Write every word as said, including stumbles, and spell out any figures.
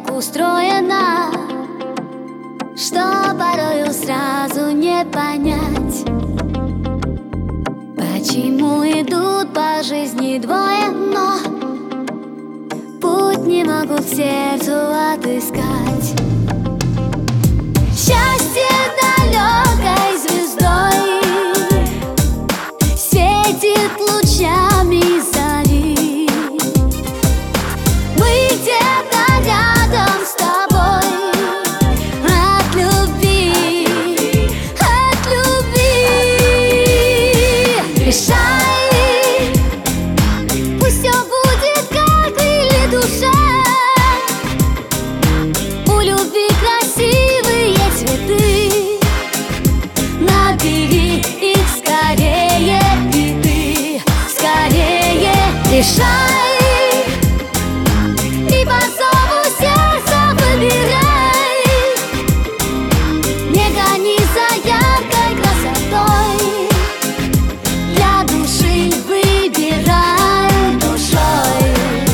так устроена, что порою сразу не понять, почему идут по жизни двое, но путь не могут сердцу отыскать. Счастье далекой звездой светит лучами зари. Мы где-то рядом с тобой от любви, от любви. Решай, пусть все будет как или душа. У любви красивые цветы, набери их скорее, и ты скорее решай.